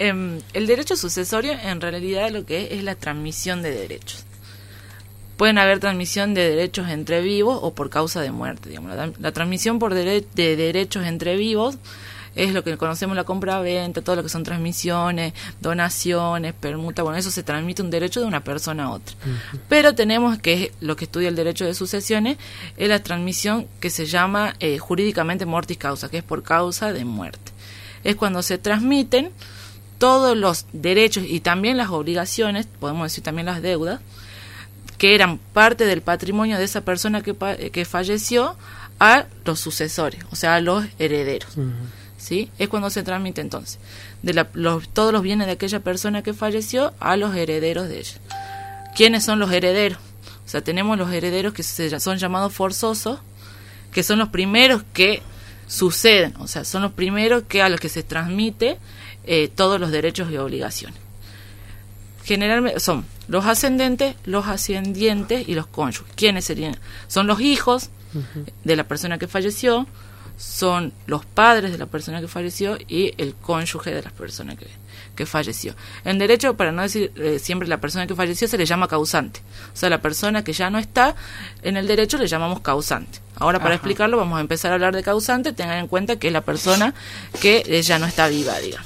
El derecho sucesorio en realidad lo que es la transmisión de derechos. Pueden haber transmisión de derechos entre vivos o por causa de muerte. Digamos. La transmisión de derechos entre vivos es lo que conocemos la compra-venta, todo lo que son transmisiones, donaciones, permuta, bueno, eso se transmite un derecho de una persona a otra. Uh-huh. Pero tenemos que lo que estudia el derecho de sucesiones es la transmisión que se llama jurídicamente mortis causa, que es por causa de muerte. Es cuando se transmiten todos los derechos y también las obligaciones, podemos decir también las deudas, que eran parte del patrimonio de esa persona que falleció a los sucesores, o sea, a los herederos. Uh-huh. ¿Sí? Es cuando se transmite entonces todos los bienes de aquella persona que falleció a los herederos de ella. ¿Quiénes son los herederos? O sea, tenemos los herederos que son llamados forzosos, que son los primeros que suceden, o sea, son los primeros a los que se transmite todos los derechos y obligaciones. Generalmente son los ascendentes, los ascendientes y los cónyuges. ¿Quiénes serían? Son los hijos de la persona que falleció, son los padres de la persona que falleció y el cónyuge de la persona que falleció. En derecho, para no decir siempre la persona que falleció, se le llama causante. O sea, la persona que ya no está en el derecho le llamamos causante. Ahora, para explicarlo, vamos a empezar a hablar de causante. Tengan en cuenta que es la persona que ya no está viva, digamos.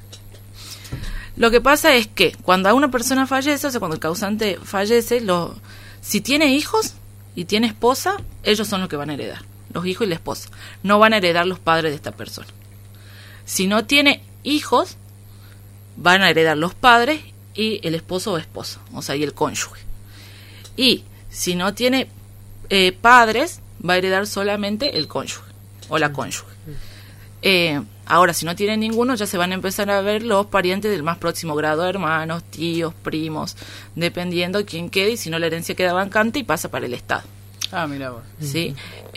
Lo que pasa es que cuando una persona fallece, o sea, cuando el causante fallece, si tiene hijos y tiene esposa, ellos son los que van a heredar. Los hijos y la esposa. No van a heredar los padres de esta persona. Si no tiene hijos, van a heredar los padres y el esposo o esposa, o sea, y el cónyuge. Y si no tiene padres, va a heredar solamente el cónyuge o la cónyuge. Ahora, si no tiene ninguno, ya se van a empezar a ver los parientes del más próximo grado, hermanos, tíos, primos, dependiendo de quién quede, y si no, la herencia queda vacante y pasa para el Estado. Ah, mira vos. ¿Sí?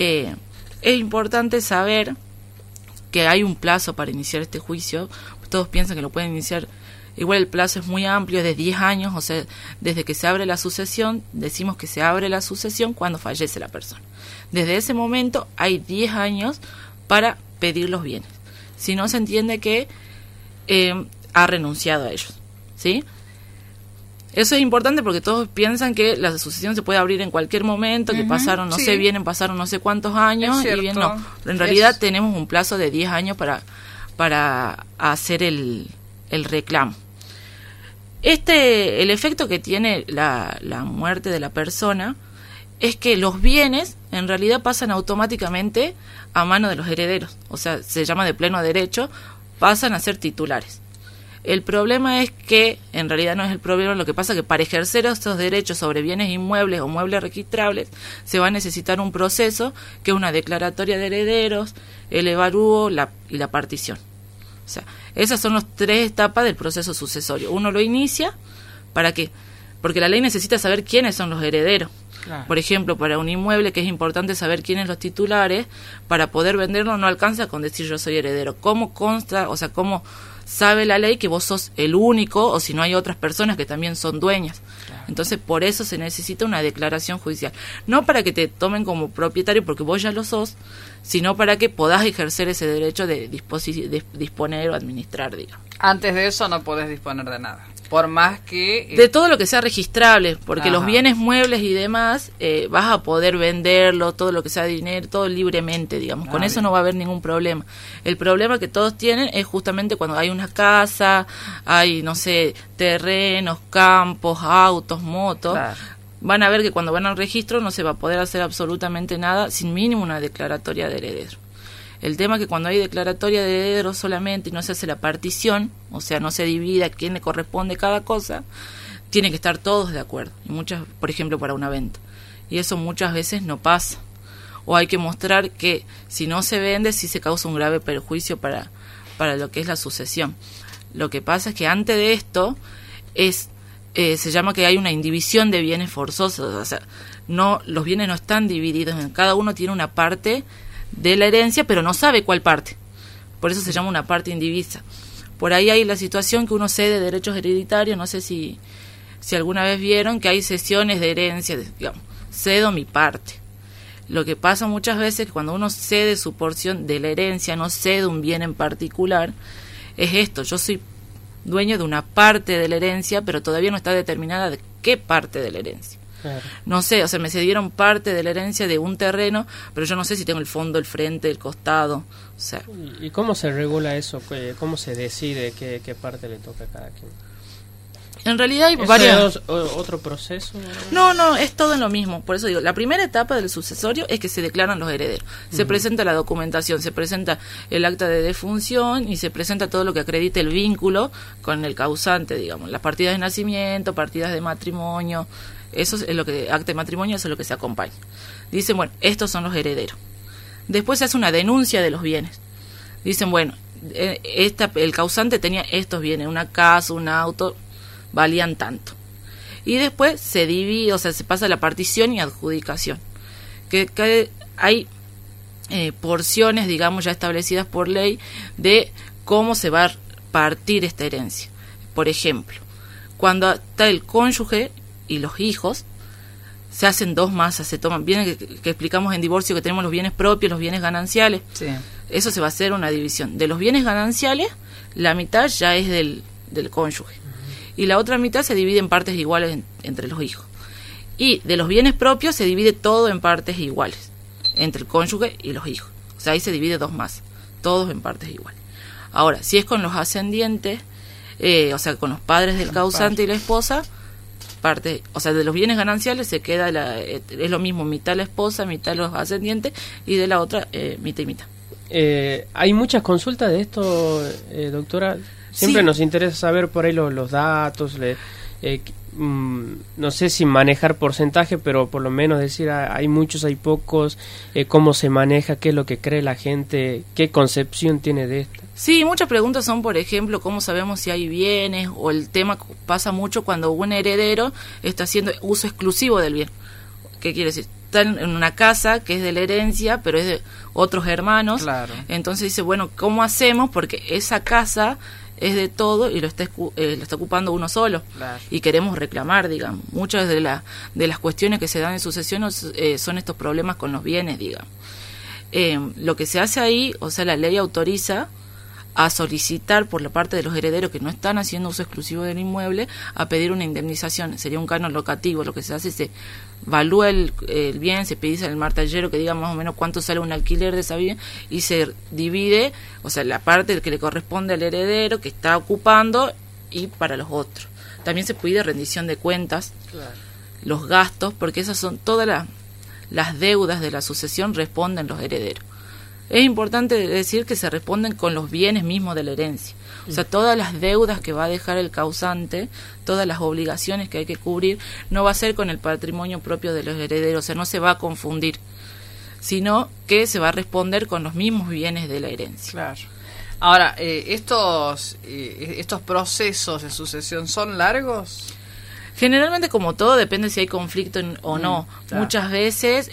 Es importante saber que hay un plazo para iniciar este juicio. Todos piensan que lo pueden iniciar. Igual el plazo es muy amplio, es de 10 años, o sea, desde que se abre la sucesión, decimos que se abre la sucesión cuando fallece la persona. Desde ese momento hay 10 años para pedir los bienes. Si no, se entiende que ha renunciado a ellos, ¿sí? Eso es importante porque todos piensan que la sucesión se puede abrir en cualquier momento, que pasaron, pasaron no sé cuántos años, y bien, no. En realidad tenemos un plazo de 10 años para hacer el reclamo. El efecto que tiene la muerte de la persona es que los bienes en realidad pasan automáticamente a mano de los herederos, o sea, se llama de pleno derecho, pasan a ser titulares. El problema es que, en realidad no es el problema, lo que pasa es que para ejercer estos derechos sobre bienes inmuebles o muebles registrables se va a necesitar un proceso que es una declaratoria de herederos, el evalúo y la partición. O sea, esas son las 3 etapas del proceso sucesorio. Uno lo inicia, ¿para qué? Porque la ley necesita saber quiénes son los herederos. Claro. Por ejemplo, para un inmueble que es importante saber quiénes los titulares, para poder venderlo no alcanza con decir yo soy heredero. ¿Cómo consta, o sea, cómo sabe la ley que vos sos el único o si no hay otras personas que también son dueñas? Claro. Entonces, por eso se necesita una declaración judicial. No para que te tomen como propietario porque vos ya lo sos, sino para que podás ejercer ese derecho de disponer o administrar, digamos. Antes de eso no podés disponer de nada. Por más que... de todo lo que sea registrable, porque los bienes muebles y demás, vas a poder venderlo, todo lo que sea dinero, todo libremente, digamos. Con eso no va a haber ningún problema. El problema que todos tienen es justamente cuando hay una casa, hay, no sé, terrenos, campos, autos, motos. Claro. Van a ver que cuando van al registro no se va a poder hacer absolutamente nada sin mínimo una declaratoria de heredero. El tema es que cuando hay declaratoria de heredero solamente y no se hace la partición, o sea, no se divide a quién le corresponde cada cosa, tienen que estar todos de acuerdo. Y muchas, por ejemplo, para una venta. Y eso muchas veces no pasa. O hay que mostrar que si no se vende, sí se causa un grave perjuicio para lo que es la sucesión. Lo que pasa es que antes de esto se llama que hay una indivisión de bienes forzosos. O sea, los bienes no están divididos. Cada uno tiene una parte de la herencia, pero no sabe cuál parte. Por eso se llama una parte indivisa. Por ahí hay la situación que uno cede derechos hereditarios. No sé si alguna vez vieron que hay cesiones de herencia, digamos, cedo mi parte. Lo que pasa muchas veces es que cuando uno cede su porción de la herencia, no cede un bien en particular, es esto: yo soy dueño de una parte de la herencia, pero todavía no está determinada de qué parte de la herencia. Claro. No sé, o sea, me cedieron parte de la herencia de un terreno, pero yo no sé si tengo el fondo, el frente, el costado, o sea. ¿Y cómo se regula eso? ¿Cómo se decide qué parte le toca a cada quien? En realidad hay ¿Eso varias... es otro proceso? No, es todo en lo mismo. Por eso digo, la primera etapa del sucesorio es que se declaran los herederos. Se presenta la documentación, se presenta el acta de defunción y se presenta todo lo que acredite el vínculo con el causante, digamos. Las partidas de nacimiento, partidas de matrimonio, eso es lo que, acta de matrimonio, eso es lo que se acompaña. Dicen, bueno, estos son los herederos. Después se hace una denuncia de los bienes. Dicen, bueno, el causante tenía estos bienes, una casa, un auto, valían tanto. Y después se divide, o sea, se pasa la partición y adjudicación. Que hay porciones, digamos, ya establecidas por ley de cómo se va a partir esta herencia. Por ejemplo, cuando está el cónyuge y los hijos, se hacen dos masas, se toman bienes que explicamos en divorcio, que tenemos los bienes propios, los bienes gananciales. Sí. Eso se va a hacer una división. De los bienes gananciales, la mitad ya es del cónyuge. Y la otra mitad se divide en partes iguales entre los hijos. Y de los bienes propios se divide todo en partes iguales, entre el cónyuge y los hijos. O sea, ahí se divide dos más, todos en partes iguales. Ahora, si es con los ascendientes, o sea, con los padres del causante y la esposa, parte, o sea, de los bienes gananciales se queda, es lo mismo, mitad la esposa, mitad los ascendientes, y de la otra, mitad y mitad. ¿Hay muchas consultas de esto, doctora? Siempre Sí. nos interesa saber por ahí los datos, no sé si manejar porcentaje, pero por lo menos decir hay muchos, hay pocos, cómo se maneja, qué es lo que cree la gente, qué concepción tiene de esto. Sí, muchas preguntas son, por ejemplo, cómo sabemos si hay bienes, o el tema pasa mucho cuando un heredero está haciendo uso exclusivo del bien. ¿Qué quiere decir? Está en una casa que es de la herencia, pero es de otros hermanos. Claro. Entonces dice, bueno, ¿cómo hacemos? Porque esa casa es de todo y lo está ocupando uno solo. Claro. Y queremos reclamar, digamos. Muchas de las cuestiones que se dan en sucesión son estos problemas con los bienes, digamos. Lo que se hace ahí, o sea, la ley autoriza a solicitar por la parte de los herederos que no están haciendo uso exclusivo del inmueble, a pedir una indemnización. Sería un canon locativo. Lo que se hace es se evalúa el bien, se pide al martillero que diga más o menos cuánto sale un alquiler de esa bien, y se divide, o sea, la parte que le corresponde al heredero que está ocupando, y para los otros. También se pide rendición de cuentas, Claro. los gastos, porque esas son todas las deudas de la sucesión, responden los herederos. Es importante decir que se responden con los bienes mismos de la herencia. O sea, todas las deudas que va a dejar el causante, todas las obligaciones que hay que cubrir, no va a ser con el patrimonio propio de los herederos, o sea, no se va a confundir, sino que se va a responder con los mismos bienes de la herencia. Claro. Ahora, estos procesos de sucesión son largos. Generalmente, como todo, depende si hay conflicto o no. Claro. Muchas veces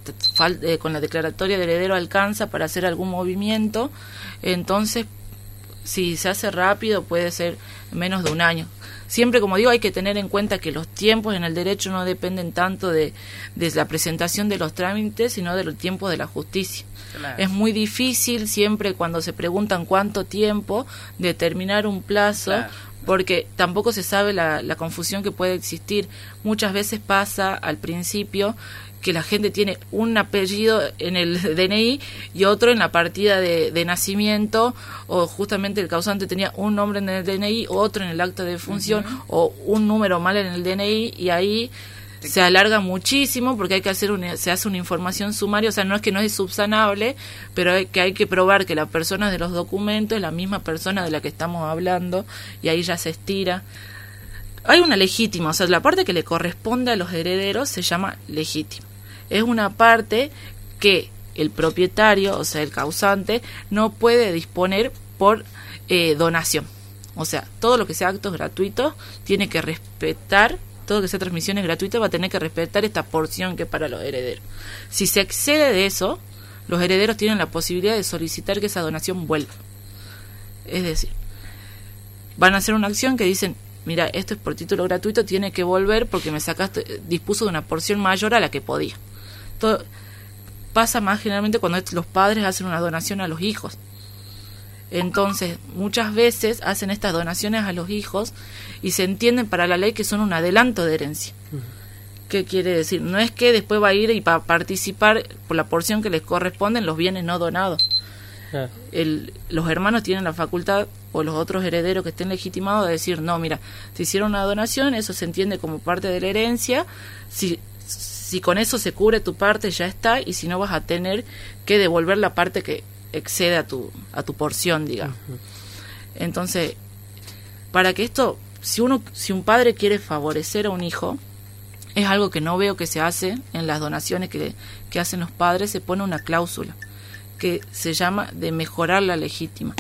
con la declaratoria de heredero alcanza para hacer algún movimiento. Entonces, si se hace rápido, puede ser menos de un año. Siempre, como digo, hay que tener en cuenta que los tiempos en el derecho no dependen tanto de la presentación de los trámites, sino de los tiempos de la justicia. Claro. Es muy difícil siempre, cuando se preguntan cuánto tiempo, determinar un plazo. Claro. Porque tampoco se sabe la confusión que puede existir. Muchas veces pasa al principio que la gente tiene un apellido en el DNI y otro en la partida de nacimiento, o justamente el causante tenía un nombre en el DNI, otro en el acta de defunción, o un número mal en el DNI, y ahí se alarga muchísimo porque hay que se hace una información sumaria. O sea, no es que no es subsanable, pero hay que probar que la persona de los documentos es la misma persona de la que estamos hablando, y ahí ya se estira. Hay una legítima, o sea, la parte que le corresponde a los herederos se llama legítima. Es una parte que el propietario, o sea, el causante, no puede disponer por donación. O sea, todo lo que sea actos gratuitos tiene que respetar. Todo que sea transmisiones gratuitas va a tener que respetar esta porción que es para los herederos. Si se excede de eso, los herederos tienen la posibilidad de solicitar que esa donación vuelva. Es decir, van a hacer una acción que dicen, mira, esto es por título gratuito, tiene que volver porque me sacaste, dispuso de una porción mayor a la que podía. Todo pasa más generalmente cuando los padres hacen una donación a los hijos. Entonces, muchas veces hacen estas donaciones a los hijos y se entienden para la ley que son un adelanto de herencia. ¿Qué quiere decir? No es que después va a ir y va a participar por la porción que les corresponde en los bienes no donados. Los hermanos tienen la facultad, o los otros herederos que estén legitimados, de decir, no, mira, te hicieron una donación, eso se entiende como parte de la herencia, si con eso se cubre tu parte ya está, y si no vas a tener que devolver la parte que excede a tu porción, digamos. Entonces, para que esto, si un padre quiere favorecer a un hijo, es algo que no veo que se hace en las donaciones que hacen los padres, se pone una cláusula que se llama de mejorar la legítima.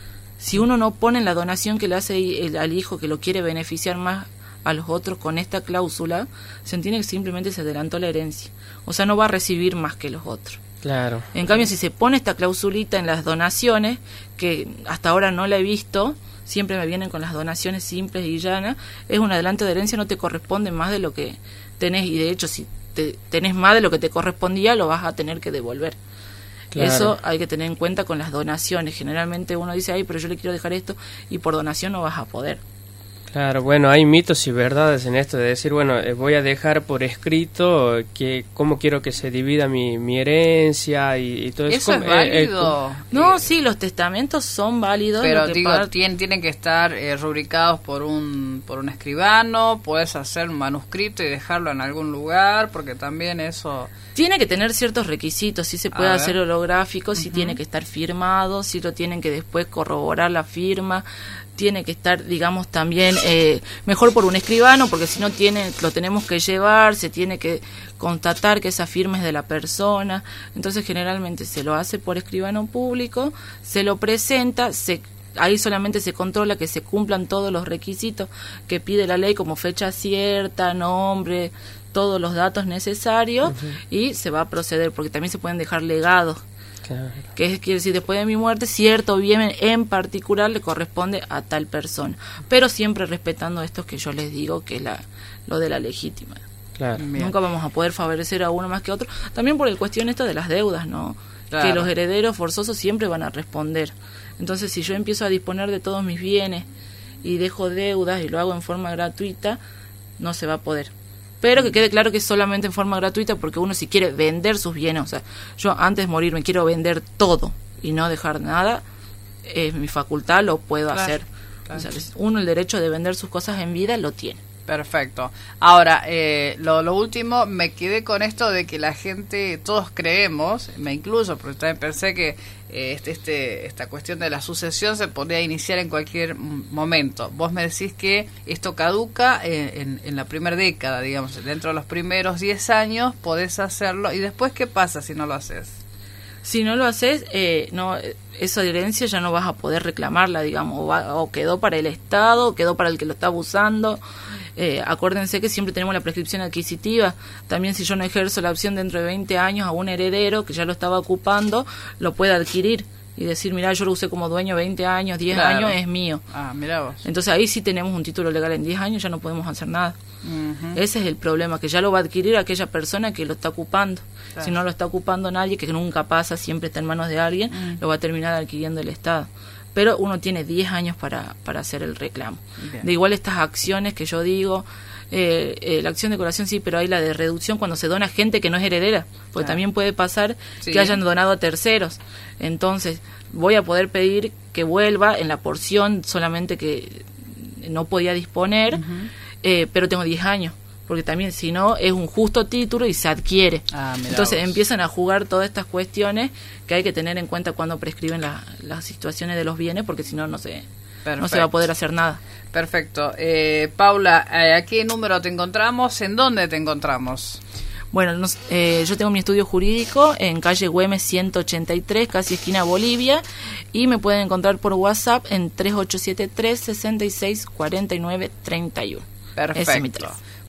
Si uno no pone en la donación que le hace al hijo, que lo quiere beneficiar más a los otros con esta cláusula, se entiende que simplemente se adelantó la herencia. O sea, no va a recibir más que los otros. Claro. En cambio, si se pone esta clausulita en las donaciones, que hasta ahora no la he visto, siempre me vienen con las donaciones simples y llanas, es un adelanto de herencia, no te corresponde más de lo que tenés, y de hecho si tenés más de lo que te correspondía, lo vas a tener que devolver. Claro. Eso hay que tener en cuenta con las donaciones. Generalmente uno dice, ay, pero yo le quiero dejar esto, y por donación no vas a poder. Claro, bueno, hay mitos y verdades en esto de decir, bueno, voy a dejar por escrito que cómo quiero que se divida mi herencia y todo eso. ¿Eso es válido? No, sí, los testamentos son válidos. Pero digo, tienen que estar rubricados por un escribano, puedes hacer un manuscrito y dejarlo en algún lugar, porque también eso... Tiene que tener ciertos requisitos, si se puede hacer holográfico, si tiene que estar firmado, si lo tienen que después corroborar la firma, tiene que estar, digamos, también mejor por un escribano, porque si no lo tenemos que llevar, se tiene que constatar que esa firma es de la persona. Entonces generalmente se lo hace por escribano público, se lo presenta, ahí solamente se controla que se cumplan todos los requisitos que pide la ley, como fecha cierta, nombre, todos los datos necesarios, y se va a proceder, porque también se pueden dejar legados. Claro. Que quiere decir, después de mi muerte, cierto bien en particular le corresponde a tal persona, pero siempre respetando esto que yo les digo, que es lo de la legítima. Claro. Nunca vamos a poder favorecer a uno más que a otro, también por el cuestión esto de las deudas, ¿no? Claro. Que los herederos forzosos siempre van a responder. Entonces, si yo empiezo a disponer de todos mis bienes y dejo deudas y lo hago en forma gratuita, no se va a poder. Pero que quede claro que es solamente en forma gratuita, porque uno, si quiere vender sus bienes, o sea, yo antes de morir me quiero vender todo y no dejar nada, es mi facultad, lo puedo hacer. Claro. O sea, uno el derecho de vender sus cosas en vida lo tiene. Perfecto. Ahora, lo último, me quedé con esto de que la gente, todos creemos, me incluyo, porque también pensé que esta cuestión de la sucesión se podía iniciar en cualquier momento. Vos me decís que esto caduca en la primera década, digamos, dentro de los primeros 10 años podés hacerlo, y después, ¿qué pasa si no lo haces? Si no lo haces, esa herencia ya no vas a poder reclamarla, digamos, o quedó para el Estado, o quedó para el que lo está abusando. Acuérdense que siempre tenemos la prescripción adquisitiva. También, si yo no ejerzo la opción dentro de 20 años, a un heredero que ya lo estaba ocupando lo puede adquirir y decir, mira, yo lo usé como dueño 20 años, 10 años, es mío. Mirá vos. Entonces ahí sí tenemos un título legal. En 10 años ya no podemos hacer nada. Ese es el problema, que ya lo va a adquirir aquella persona que lo está ocupando. Claro. Si no lo está ocupando nadie, que nunca pasa, siempre está en manos de alguien, lo va a terminar adquiriendo el Estado. Pero uno tiene 10 años para hacer el reclamo. Bien. De igual estas acciones que yo digo, la acción de colación sí, pero hay la de reducción cuando se dona a gente que no es heredera, porque también puede pasar que hayan donado a terceros. Entonces voy a poder pedir que vuelva en la porción solamente que no podía disponer, pero tengo 10 años. Porque también, si no, es un justo título y se adquiere. Entonces empiezan a jugar todas estas cuestiones que hay que tener en cuenta cuando prescriben las situaciones de los bienes, porque si no, no se va a poder hacer nada. Perfecto. Paula, ¿a qué número te encontramos? ¿En dónde te encontramos? Bueno, yo tengo mi estudio jurídico en calle Güemes 183, casi esquina Bolivia, y me pueden encontrar por WhatsApp en 3873 66 49 31. Perfecto. Ese es mi teléfono.